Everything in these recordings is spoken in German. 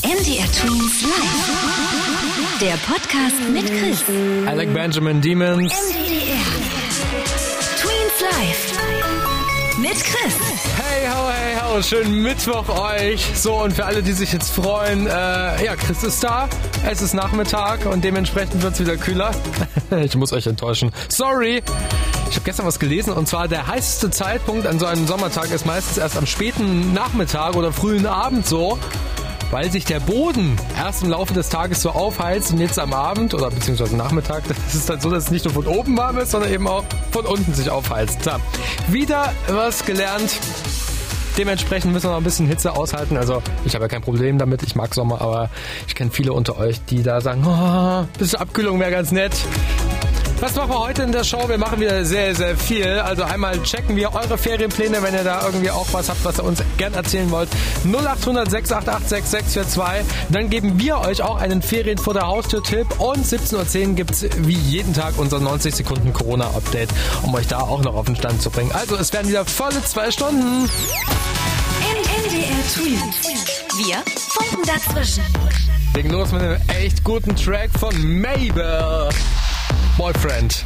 MDR Twins Live. Der Podcast mit Chris. Alec Benjamin Demons. MDR Twins Live. Mit Chris. Hey ho, schönen Mittwoch euch. So, und für alle, die sich jetzt freuen, Chris ist da. Es ist Nachmittag und dementsprechend wird es wieder kühler. Ich muss euch enttäuschen. Sorry. Ich habe gestern was gelesen und zwar der heißeste Zeitpunkt an so einem Sommertag ist meistens erst am späten Nachmittag oder frühen Abend so, weil sich der Boden erst im Laufe des Tages so aufheizt und jetzt am Abend oder beziehungsweise Nachmittag, das ist dann so, dass es nicht nur von oben warm ist, sondern eben auch von unten sich aufheizt. So, wieder was gelernt. Dementsprechend müssen wir noch ein bisschen Hitze aushalten. Also ich habe ja kein Problem damit, ich mag Sommer, aber ich kenne viele unter euch, die da sagen, ein bisschen Abkühlung wäre ganz nett. Was machen wir heute in der Show? Wir machen wieder sehr, sehr viel. Also einmal checken wir eure Ferienpläne, wenn ihr da irgendwie auch was habt, was ihr uns gern erzählen wollt. 0800 688 6642. Dann geben wir euch auch einen Ferien vor der Haustür-Tipp. Und 17.10 Uhr gibt es wie jeden Tag unser 90 Sekunden Corona-Update, um euch da auch noch auf den Stand zu bringen. Also es werden wieder volle 2 Stunden. MDR Twins. Wir funken dazwischen. Legen los mit einem echt guten Track von Mabel. Boyfriend.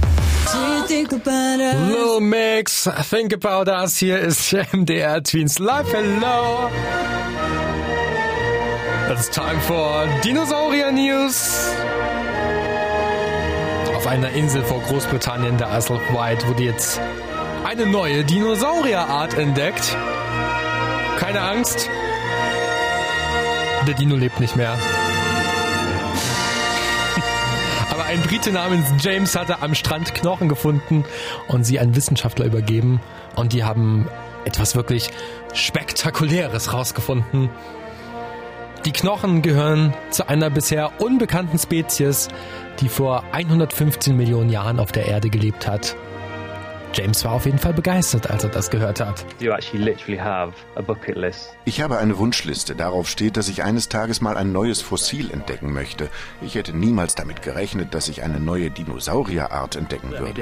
Lil Mix, Think About Us. Hier ist MDR Twins Live. Hello. It's time for Dinosaurier News. Auf einer Insel vor Großbritannien, der Isle of Wight, wurde jetzt eine neue Dinosaurierart entdeckt. Keine Angst. Der Dino lebt nicht mehr. Ein Brite namens James hatte am Strand Knochen gefunden und sie an Wissenschaftler übergeben. Und die haben etwas wirklich Spektakuläres rausgefunden. Die Knochen gehören zu einer bisher unbekannten Spezies, die vor 115 Millionen Jahren auf der Erde gelebt hat. James war auf jeden Fall begeistert, als er das gehört hat. Ich habe eine Wunschliste. Darauf steht, dass ich eines Tages mal ein neues Fossil entdecken möchte. Ich hätte niemals damit gerechnet, dass ich eine neue Dinosaurierart entdecken würde.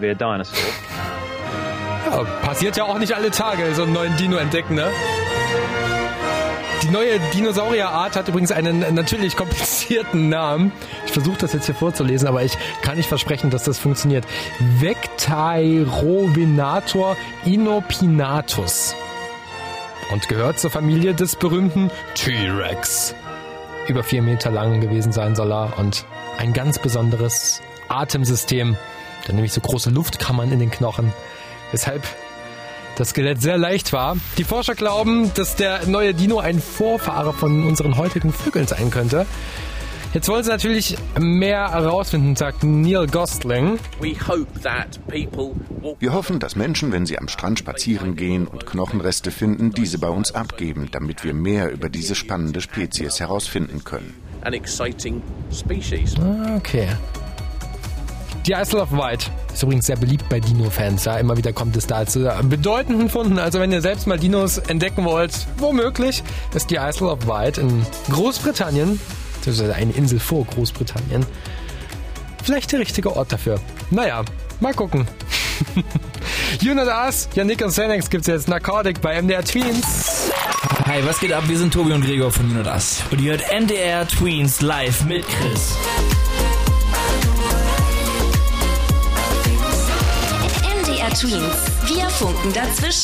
Ja, passiert ja auch nicht alle Tage, so einen neuen Dino entdecken, ne? Die neue Dinosaurierart hat übrigens einen natürlich komplizierten Namen. Ich versuche das jetzt hier vorzulesen, aber ich kann nicht versprechen, dass das funktioniert. Vectairovenator inopinatus. Und gehört zur Familie des berühmten T-Rex. Über 4 Meter lang gewesen sein soll er und ein ganz besonderes Atemsystem. Da nämlich so große Luftkammern in den Knochen. Weshalb das Skelett sehr leicht war. Die Forscher glauben, dass der neue Dino ein Vorfahre von unseren heutigen Vögeln sein könnte. Jetzt wollen sie natürlich mehr herausfinden, sagt Neil Gosling. Wir hoffen, dass Menschen, wenn sie am Strand spazieren gehen und Knochenreste finden, diese bei uns abgeben, damit wir mehr über diese spannende Spezies herausfinden können. Okay. Die Isle of Wight ist übrigens sehr beliebt bei Dino-Fans. Ja, immer wieder kommt es da zu bedeutenden Funden. Also wenn ihr selbst mal Dinos entdecken wollt, womöglich, ist die Isle of Wight in Großbritannien, beziehungsweise eine Insel vor Großbritannien, vielleicht der richtige Ort dafür. Naja, mal gucken. You Not Us, Yannick und Senex gibt's jetzt Narcotic bei MDR Tweens. Hi, was geht ab? Wir sind Tobi und Gregor von You Not Us. Und ihr hört MDR Tweens live mit Chris. Twins. Wir funken dazwischen.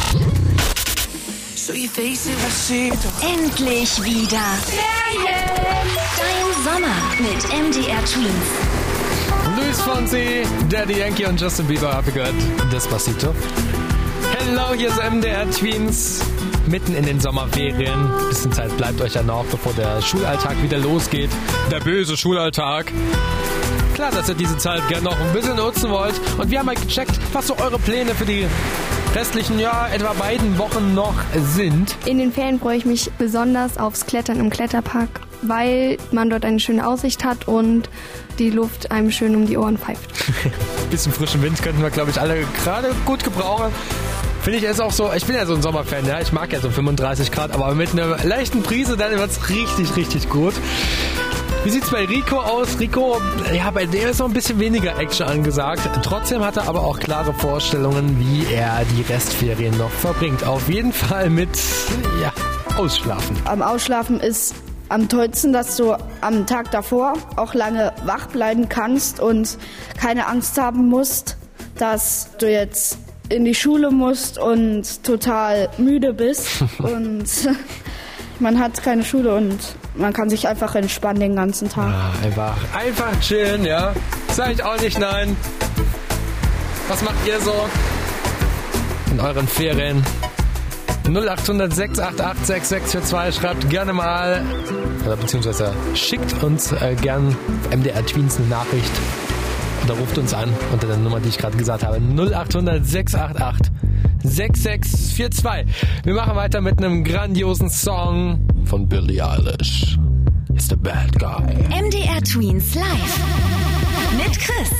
Endlich wieder. Dein Sommer mit MDR Twins. Luis Fonsi, Daddy Yankee und Justin Bieber, habt ihr gehört? Despacito. Hello, hier ist MDR Twins. Mitten in den Sommerferien. Ein bisschen Zeit bleibt euch ja noch, bevor der Schulalltag wieder losgeht. Der böse Schulalltag. Klar, dass ihr diese Zeit gerne noch ein bisschen nutzen wollt. Und wir haben mal gecheckt, was so eure Pläne für die restlichen, etwa beiden Wochen noch sind. In den Ferien freue ich mich besonders aufs Klettern im Kletterpark, weil man dort eine schöne Aussicht hat und die Luft einem schön um die Ohren pfeift. Bisschen frischen Wind könnten wir, glaube ich, alle gerade gut gebrauchen. Finde ich ist auch so, ich bin ja so ein Sommerfan, ja, ich mag ja so 35 Grad, aber mit einer leichten Prise, dann wird es richtig, richtig gut. Wie sieht's bei Rico aus? Rico, ja, bei dem ist noch ein bisschen weniger Action angesagt. Trotzdem hat er aber auch klare Vorstellungen, wie er die Restferien noch verbringt. Auf jeden Fall mit, Ausschlafen? Am Ausschlafen ist am tollsten, dass du am Tag davor auch lange wach bleiben kannst und keine Angst haben musst, dass du jetzt in die Schule musst und total müde bist. Und man hat keine Schule und man kann sich einfach entspannen den ganzen Tag. Einfach chillen, ja. Sag ich auch nicht nein. Was macht ihr so in euren Ferien? 0800 688 6642. Schreibt gerne mal, oder beziehungsweise schickt uns gern MDR Tweens eine Nachricht oder ruft uns an unter der Nummer, die ich gerade gesagt habe. 0800 688 6642. Wir machen weiter mit einem grandiosen Song von Billie Eilish. It's the Bad Guy. MDR Tweens live mit Chris.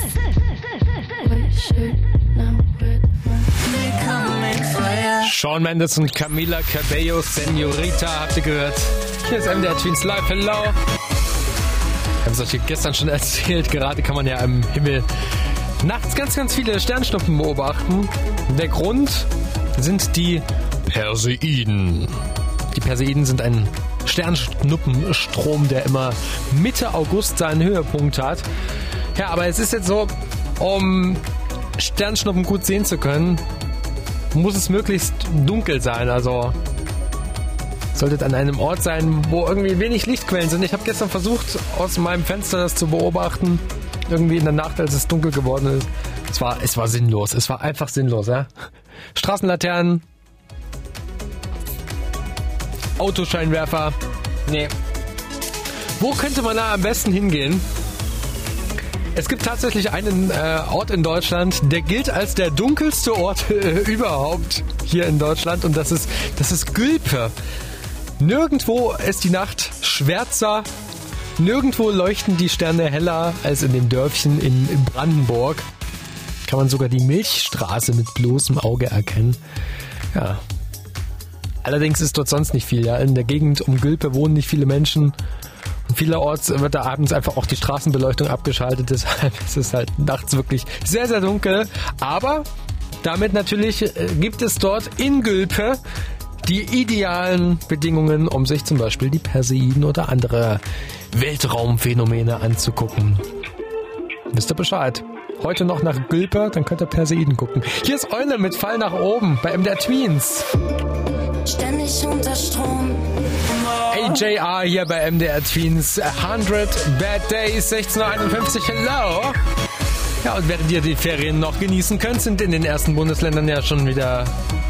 Shawn Mendes und Camila Cabello, Senorita, habt ihr gehört? Hier ist MDR Tweens live. Hello. Ich habe es euch gestern schon erzählt. Gerade kann man ja im Himmel nachts ganz, ganz viele Sternschnuppen beobachten. Der Grund sind die Perseiden. Die Perseiden sind ein Sternschnuppenstrom, der immer Mitte August seinen Höhepunkt hat. Ja, aber es ist jetzt so, um Sternschnuppen gut sehen zu können, muss es möglichst dunkel sein. Also solltet an einem Ort sein, wo irgendwie wenig Lichtquellen sind. Ich habe gestern versucht, aus meinem Fenster das zu beobachten. Irgendwie in der Nacht, als es dunkel geworden ist. Es war sinnlos. Es war einfach sinnlos, ja. Straßenlaternen, Autoscheinwerfer. Nee. Wo könnte man da am besten hingehen? Es gibt tatsächlich einen Ort in Deutschland, der gilt als der dunkelste Ort überhaupt hier in Deutschland, und das ist Gülpe. Nirgendwo ist die Nacht schwärzer, nirgendwo leuchten die Sterne heller als in dem Dörfchen in Brandenburg. Kann man sogar die Milchstraße mit bloßem Auge erkennen. Ja. Allerdings ist dort sonst nicht viel. Ja. In der Gegend um Gülpe wohnen nicht viele Menschen. Und vielerorts wird da abends einfach auch die Straßenbeleuchtung abgeschaltet. Deshalb ist es halt nachts wirklich sehr, sehr dunkel. Aber damit natürlich gibt es dort in Gülpe die idealen Bedingungen, um sich zum Beispiel die Perseiden oder andere Weltraumphänomene anzugucken. Wisst ihr Bescheid? Heute noch nach Gülpe, dann könnt ihr Perseiden gucken. Hier ist Eule mit Fall nach oben bei MDR Tweens. Ständig unter Strom. AJR hier bei MDR Tweens. 100 Bad Days, 16:51 Uhr. Hello. Ja, und während ihr die Ferien noch genießen könnt, sind in den ersten Bundesländern ja schon wieder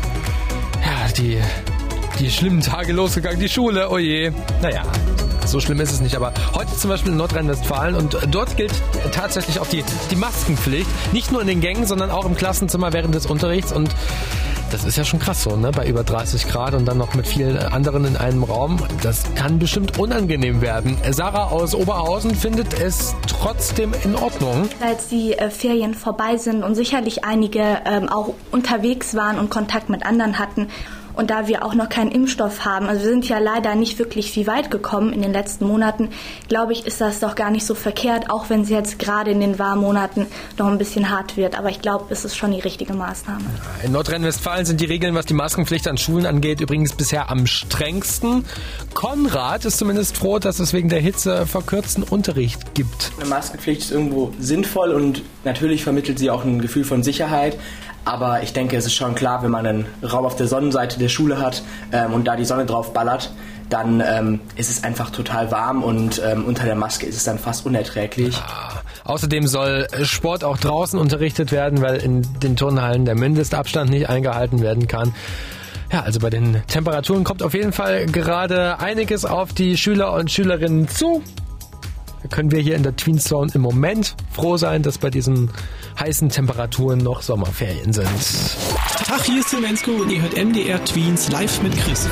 die schlimmen Tage losgegangen. Die Schule, oh je. Naja, so schlimm ist es nicht. Aber heute zum Beispiel in Nordrhein-Westfalen, und dort gilt tatsächlich auch die Maskenpflicht. Nicht nur in den Gängen, sondern auch im Klassenzimmer während des Unterrichts. Und das ist ja schon krass so, ne? Bei über 30 Grad und dann noch mit vielen anderen in einem Raum. Das kann bestimmt unangenehm werden. Sarah aus Oberhausen findet es trotzdem in Ordnung. Als die Ferien vorbei sind und sicherlich einige auch unterwegs waren und Kontakt mit anderen hatten, und da wir auch noch keinen Impfstoff haben, also wir sind ja leider nicht wirklich viel weit gekommen in den letzten Monaten, glaube ich, ist das doch gar nicht so verkehrt, auch wenn es jetzt gerade in den warmen Monaten noch ein bisschen hart wird. Aber ich glaube, es ist schon die richtige Maßnahme. In Nordrhein-Westfalen sind die Regeln, was die Maskenpflicht an Schulen angeht, übrigens bisher am strengsten. Konrad ist zumindest froh, dass es wegen der Hitze verkürzten Unterricht gibt. Eine Maskenpflicht ist irgendwo sinnvoll und natürlich vermittelt sie auch ein Gefühl von Sicherheit. Aber ich denke, es ist schon klar, wenn man einen Raum auf der Sonnenseite der Schule hat und da die Sonne drauf ballert, dann ist es einfach total warm und unter der Maske ist es dann fast unerträglich. Ja. Außerdem soll Sport auch draußen unterrichtet werden, weil in den Turnhallen der Mindestabstand nicht eingehalten werden kann. Ja, also bei den Temperaturen kommt auf jeden Fall gerade einiges auf die Schüler und Schülerinnen zu. Da können wir hier in der Tweens Zone im Moment froh sein, dass bei diesen heißen Temperaturen noch Sommerferien sind. Ach, hier ist Zemensko und ihr hört MDR Tweens live mit Chris.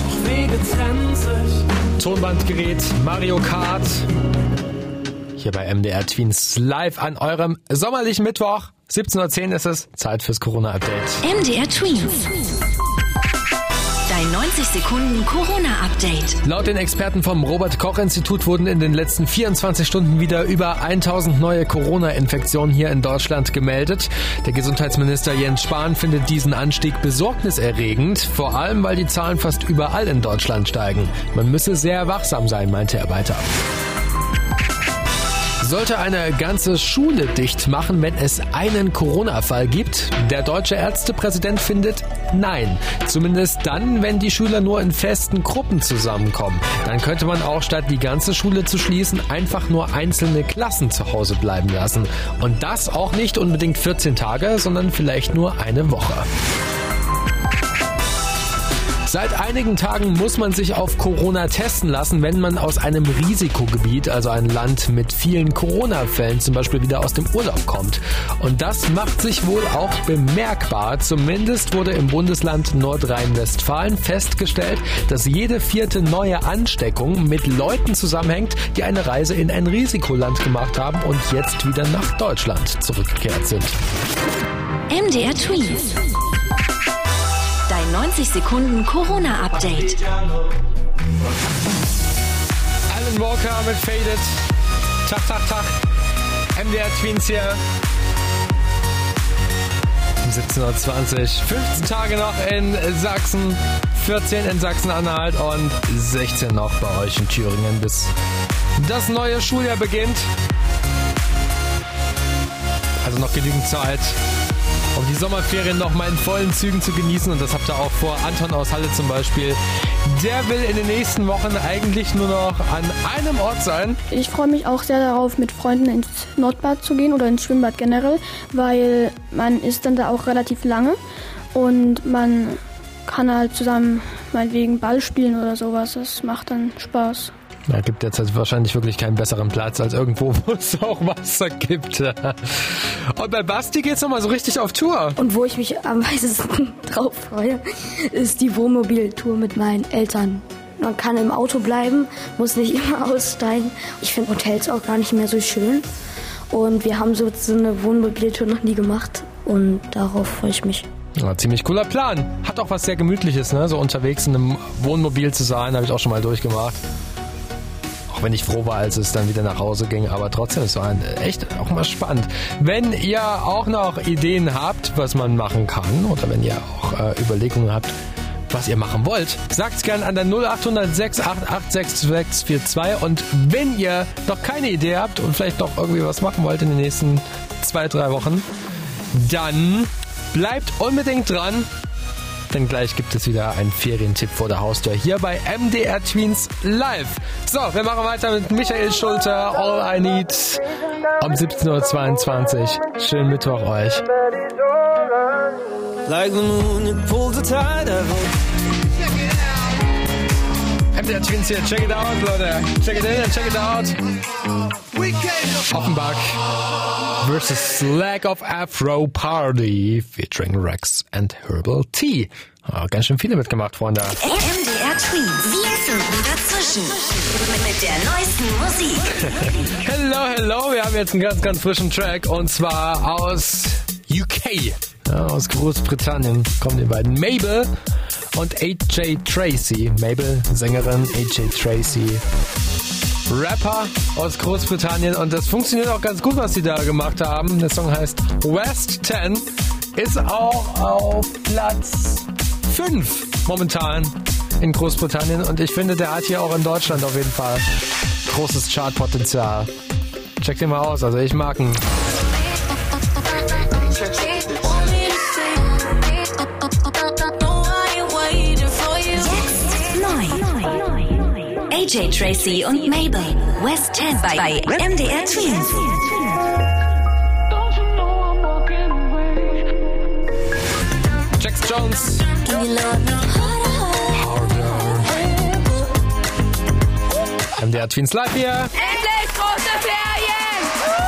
Tonbandgerät, Mario Kart. Hier bei MDR Tweens live an eurem sommerlichen Mittwoch. 17:10 Uhr ist es. Zeit fürs Corona-Update. MDR Tweens. Dein 90 Sekunden Corona-Update. Laut den Experten vom Robert-Koch-Institut wurden in den letzten 24 Stunden wieder über 1000 neue Corona-Infektionen hier in Deutschland gemeldet. Der Gesundheitsminister Jens Spahn findet diesen Anstieg besorgniserregend, vor allem weil die Zahlen fast überall in Deutschland steigen. Man müsse sehr wachsam sein, meinte er weiter. Sollte eine ganze Schule dicht machen, wenn es einen Corona-Fall gibt? Der deutsche Ärztepräsident findet nein. Zumindest dann, wenn die Schüler nur in festen Gruppen zusammenkommen. Dann könnte man auch statt die ganze Schule zu schließen, einfach nur einzelne Klassen zu Hause bleiben lassen. Und das auch nicht unbedingt 14 Tage, sondern vielleicht nur eine Woche. Seit einigen Tagen muss man sich auf Corona testen lassen, wenn man aus einem Risikogebiet, also ein Land mit vielen Corona-Fällen, zum Beispiel wieder aus dem Urlaub kommt. Und das macht sich wohl auch bemerkbar. Zumindest wurde im Bundesland Nordrhein-Westfalen festgestellt, dass jede 4. neue Ansteckung mit Leuten zusammenhängt, die eine Reise in ein Risikoland gemacht haben und jetzt wieder nach Deutschland zurückgekehrt sind. MDR Tweens. Dein 90 Sekunden Corona-Update. Alan Walker mit Faded. Tag, Tag, Tag. MDR Tweens hier. Um 17.20 Uhr. 15 Tage noch in Sachsen. 14 in Sachsen-Anhalt und 16 noch bei euch in Thüringen, bis das neue Schuljahr beginnt. Also noch genügend Zeit, um die Sommerferien noch mal in vollen Zügen zu genießen. Und das habt ihr auch vor. Anton aus Halle zum Beispiel. Der will in den nächsten Wochen eigentlich nur noch an einem Ort sein. Ich freue mich auch sehr darauf, mit Freunden ins Nordbad zu gehen oder ins Schwimmbad generell, weil man ist dann da auch relativ lange und man kann halt zusammen meinetwegen Ball spielen oder sowas. Das macht dann Spaß. Da gibt jetzt halt wahrscheinlich wirklich keinen besseren Platz als irgendwo, wo es auch Wasser gibt. Und bei Basti geht's nochmal so richtig auf Tour. Und wo ich mich am meisten drauf freue, ist die Wohnmobiltour mit meinen Eltern. Man kann im Auto bleiben, muss nicht immer aussteigen. Ich finde Hotels auch gar nicht mehr so schön. Und wir haben so eine Wohnmobiltour noch nie gemacht. Und darauf freue ich mich. Ja, ziemlich cooler Plan. Hat auch was sehr Gemütliches, ne? So unterwegs in einem Wohnmobil zu sein, habe ich auch schon mal durchgemacht. Wenn ich froh war, als es dann wieder nach Hause ging, aber trotzdem ist es echt auch mal spannend. Wenn ihr auch noch Ideen habt, was man machen kann, oder wenn ihr auch Überlegungen habt, was ihr machen wollt, sagt's gerne an der 0800 688 6642. Und wenn ihr noch keine Idee habt und vielleicht noch irgendwie was machen wollt in den nächsten 2-3 Wochen, dann bleibt unbedingt dran. Denn gleich gibt es wieder einen Ferientipp vor der Haustür hier bei MDR Tweens Live. So, wir machen weiter mit Michael Schulter, All I Need, um 17.22 Uhr. Schönen Mittwoch euch. MDR Tweens hier, check it out, Leute. Check it in and check it out. Offenbach versus Lack of Afro Party featuring Rex and Herbal Tea. Oh, ganz schön viele mitgemacht, Freunde. MDR Tweens. Wir finden dazwischen. Mit der neuesten Musik. Hello. Wir haben jetzt einen ganz, ganz frischen Track. Und zwar aus UK. Ja, aus Großbritannien kommen die beiden. Mabel und AJ Tracey. Mabel, Sängerin, AJ Tracey, Rapper aus Großbritannien. Und das funktioniert auch ganz gut, was sie da gemacht haben. Der Song heißt West 10. Ist auch auf Platz 5 momentan in Großbritannien. Und ich finde, der hat hier auch in Deutschland auf jeden Fall großes Chartpotenzial. Check den mal aus. Also ich mag ihn. AJ Tracey und Mabel. West 10 bei MDR Tweens. Jax Jones. MDR Tweens live hier. Endlich große Ferien!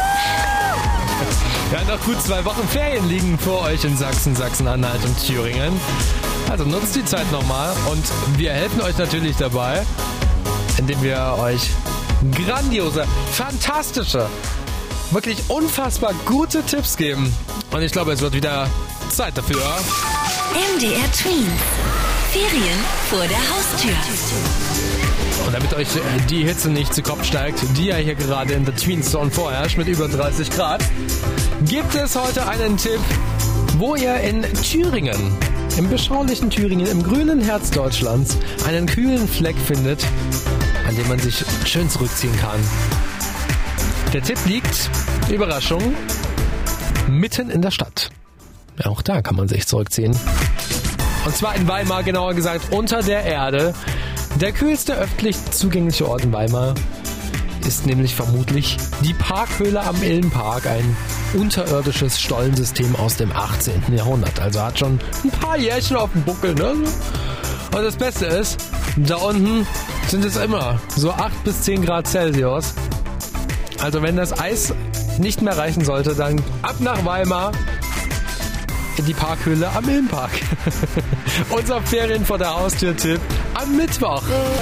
Ja, noch gut 2 Wochen Ferien liegen vor euch in Sachsen, Sachsen-Anhalt und Thüringen. Also nutzt die Zeit nochmal und wir helfen euch natürlich dabei, indem wir euch grandiose, fantastische, wirklich unfassbar gute Tipps geben. Und ich glaube, es wird wieder Zeit dafür. MDR Tweens. Ferien vor der Haustür. Und damit euch die Hitze nicht zu Kopf steigt, die ja hier gerade in der Tween Zone vorherrscht mit über 30 Grad, gibt es heute einen Tipp, wo ihr in Thüringen, im beschaulichen Thüringen, im grünen Herz Deutschlands, einen kühlen Fleck findet, an dem man sich schön zurückziehen kann. Der Tipp liegt, Überraschung, mitten in der Stadt. Ja, auch da kann man sich zurückziehen. Und zwar in Weimar, genauer gesagt unter der Erde. Der kühlste öffentlich zugängliche Ort in Weimar ist nämlich vermutlich die Parkhöhle am Ilmenpark, ein unterirdisches Stollensystem aus dem 18. Jahrhundert. Also hat schon ein paar Jährchen auf dem Buckel, ne? Und das Beste ist, da unten sind es immer so 8 bis 10 Grad Celsius. Also wenn das Eis nicht mehr reichen sollte, dann ab nach Weimar in die Parkhöhle am Ilmenpark. Unser Ferien vor der Haustür-Tipp am Mittwoch.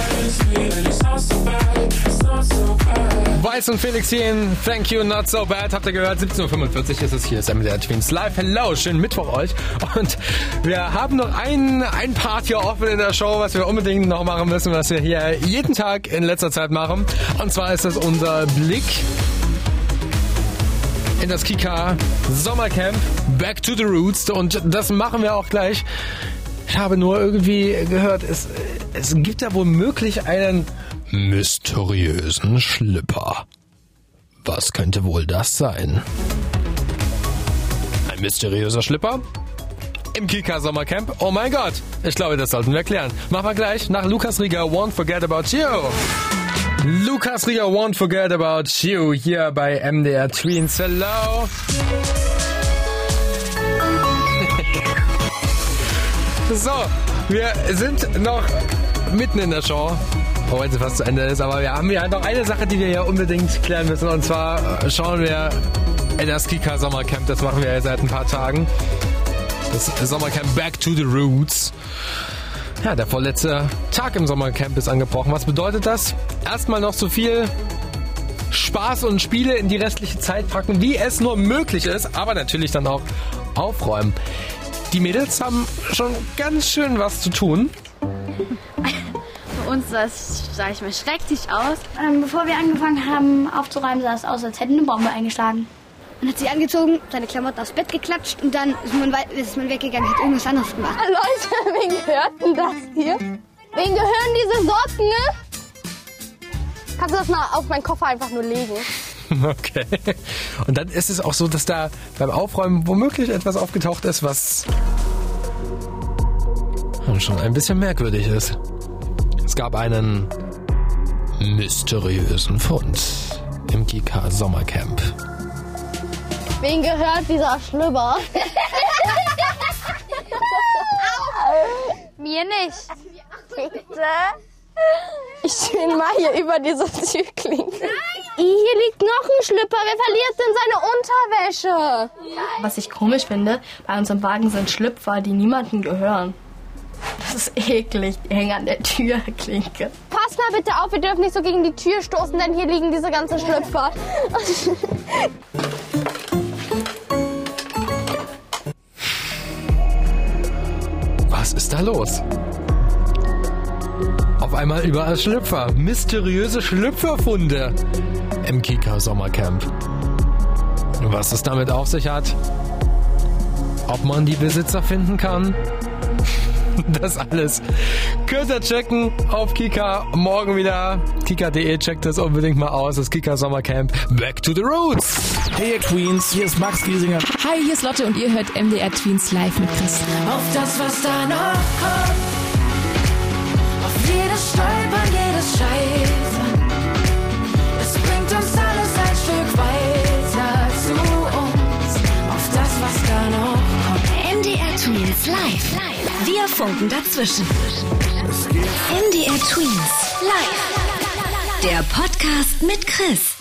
Weiß und Felix hier, thank you, not so bad. Habt ihr gehört, 17.45 Uhr ist es hier, ist MDR Twins Live. Hello, schönen Mittwoch euch. Und wir haben noch ein Part hier offen in der Show, was wir unbedingt noch machen müssen, was wir hier jeden Tag in letzter Zeit machen. Und zwar ist das unser Blick in das Kika Sommercamp Back to the Roots, und das machen wir auch gleich. Ich habe nur irgendwie gehört, es gibt da womöglich einen mysteriösen Schlüpper. Was könnte wohl das sein? Ein mysteriöser Schlüpper? Im Kika Sommercamp? Oh mein Gott, ich glaube, das sollten wir klären. Machen wir gleich nach Lukas Rieger, Won't Forget About You. Lukas Rieger, Won't Forget About You, hier bei MDR Tweens. Hello. So, wir sind noch mitten in der Show, wo heute fast zu Ende ist, aber wir haben ja noch eine Sache, die wir ja unbedingt klären müssen, und zwar schauen wir in das Kika Sommercamp, das machen wir ja seit ein paar Tagen. Das Sommercamp Back to the Roots. Ja, der vorletzte Tag im Sommercamp ist angebrochen. Was bedeutet das? Erstmal noch so viel Spaß und Spiele in die restliche Zeit packen, wie es nur möglich ist, aber natürlich dann auch aufräumen. Die Mädels haben schon ganz schön was zu tun. Für uns sah es, sag ich mal, schrecklich aus. Bevor wir angefangen haben aufzuräumen, sah es aus, als hätten eine Bombe eingeschlagen. Man hat sich angezogen, seine Klamotten aufs Bett geklatscht und dann ist man weggegangen, hat irgendwas anderes gemacht. Leute, wen gehört denn das hier? Wen gehören diese Socken, ne? Kannst du das mal auf meinen Koffer einfach nur legen? Okay. Und dann ist es auch so, dass da beim Aufräumen womöglich etwas aufgetaucht ist, was schon ein bisschen merkwürdig ist. Es gab einen mysteriösen Fund im Kika Sommercamp. Wem gehört dieser Schlüpper? Mir nicht. Bitte? Ich bin mal hier über diese Türklinke. Hier liegt noch ein Schlüpper. Wer verliert denn seine Unterwäsche? Was ich komisch finde, bei uns im Wagen sind Schlüpfer, die niemandem gehören. Das ist eklig. Die hängen an der Türklinke. Passt mal bitte auf, wir dürfen nicht so gegen die Tür stoßen, denn hier liegen diese ganzen Schlüpfer. Was ist da los? Auf einmal überall Schlüpfer. Mysteriöse Schlüpferfunde im Kika Sommercamp. Was es damit auf sich hat? Ob man die Besitzer finden kann? Das alles könnt ihr checken auf Kika. Morgen wieder kika.de. Checkt das unbedingt mal aus. Das Kika Sommercamp Back to the Roots. Hey ihr Queens, hier ist Max Giesinger. Hi, hier ist Lotte und ihr hört MDR Tweens Live mit Chris. Auf das, was da noch kommt. Auf jedes Stolpern, jedes Scheitern. Es bringt uns alles ein Stück weiter zu uns. Auf das, was da noch kommt. MDR Tweens Live. Wir funken dazwischen. MDR Tweens Live. Der Podcast mit Chris.